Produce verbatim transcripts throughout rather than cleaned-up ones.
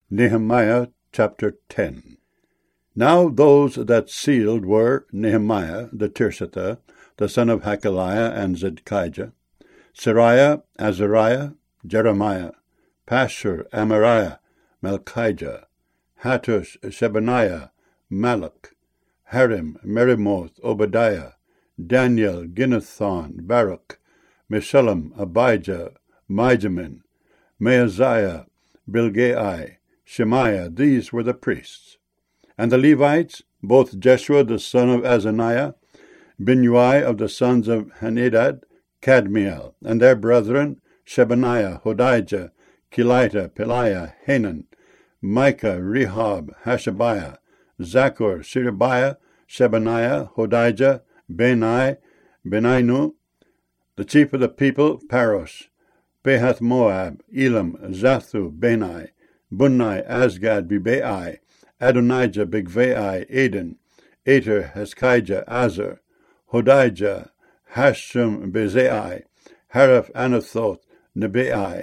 Nehemiah chapter ten. Now those that sealed were Nehemiah the Tirshatha, the son of Hakaliah, and Zedekiah, Seraiah, Azariah, Jeremiah, Pashur, Amariah, Malchijah, Hattush, Shebaniah, Malach, Harim, Merimoth, Obadiah, Daniel, Ginnethon, Baruch, Meshullam, Abijah, Mijamin, Maaziah, Bilgai, Shemaiah. These were the priests. And the Levites, both Jeshua the son of Azaniah, Binnui of the sons of Henadad, Kadmiel, and their brethren, Shebaniah, Hodijah, Kelita, Peliah, Hanan, Micah, Rehob, Hashabiah, Zaccur, Sherebiah, Shebaniah, Hodijah, Beni, Beninu, the chief of the people, Parosh, Pahath Moab, Elam, Zathu, Beni, Bunni, Asgad, Bibai, Adonijah, Bigvai, Eden, Ater, Heskijah, Azar, Hodijah, Hashum, Bezai, Haraph, Anathoth, Nebai,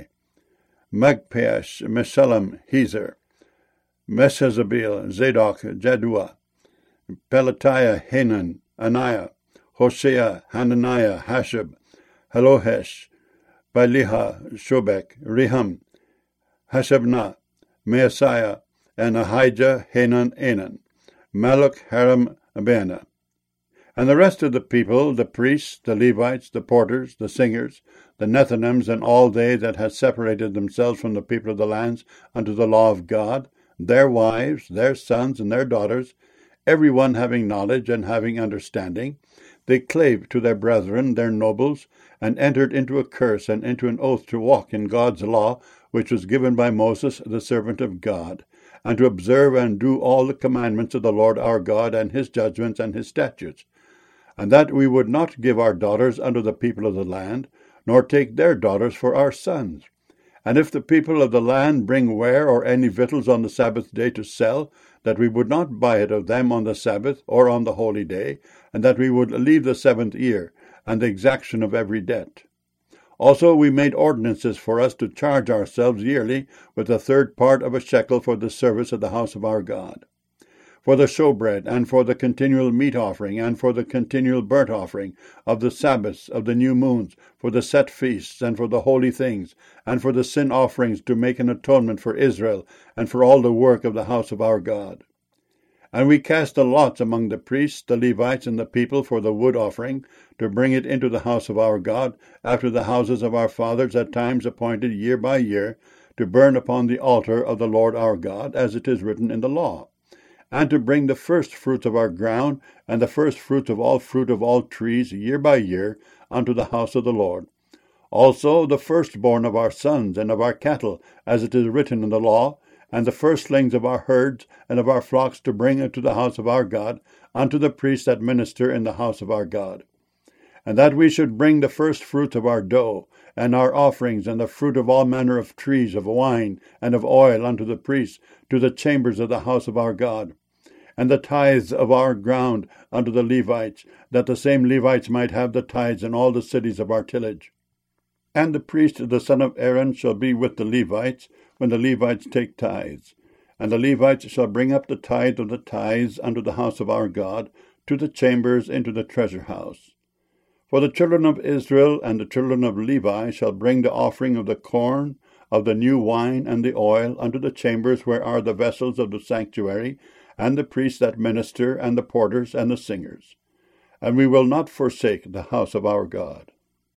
Magpash, Meshullam, Hezer, Meshezabil, Zadok, Jadua, Pelatiah, Hanan, Anaiah, Hosea, Hananiah, Hashab, Halohesh, Bailiha, Shobek, Rehum, Hashabnah, Maaseiah, and Ahijah, Hanan, Anan, Malach, Haram, Abana. And the rest of the people, the priests, the Levites, the porters, the singers, the Nethinims, and all they that had separated themselves from the people of the lands unto the law of God, their wives, their sons, and their daughters, every one having knowledge and having understanding, they clave to their brethren, their nobles, and entered into a curse and into an oath to walk in God's law, which was given by Moses, the servant of God, and to observe and do all the commandments of the Lord our God, and his judgments and his statutes, and that we would not give our daughters unto the people of the land, nor take their daughters for our sons. And if the people of the land bring ware or any victuals on the Sabbath day to sell, that we would not buy it of them on the Sabbath or on the holy day, and that we would leave the seventh year, and the exaction of every debt. Also we made ordinances for us to charge ourselves yearly with a third part of a shekel for the service of the house of our God, for the showbread, and for the continual meat offering, and for the continual burnt offering, of the Sabbaths, of the new moons, for the set feasts, and for the holy things, and for the sin offerings, to make an atonement for Israel, and for all the work of the house of our God. And we cast the lots among the priests, the Levites, and the people for the wood offering, to bring it into the house of our God, after the houses of our fathers at times appointed year by year, to burn upon the altar of the Lord our God, as it is written in the law, and to bring the first fruits of our ground, and the first fruits of all fruit of all trees, year by year, unto the house of the Lord. Also the firstborn of our sons and of our cattle, as it is written in the law, and the firstlings of our herds and of our flocks, to bring into the house of our God, unto the priests that minister in the house of our God. And that we should bring the first fruits of our dough, and our offerings, and the fruit of all manner of trees, of wine, and of oil, unto the priests, to the chambers of the house of our God. And the tithes of our ground unto the Levites, that the same Levites might have the tithes in all the cities of our tillage. And the priest, the son of Aaron, shall be with the Levites, when the Levites take tithes. And the Levites shall bring up the tithe of the tithes unto the house of our God, to the chambers into the treasure house. For the children of Israel and the children of Levi shall bring the offering of the corn, of the new wine, and the oil, unto the chambers where are the vessels of the sanctuary, and the priests that minister, and the porters, and the singers. And we will not forsake the house of our God.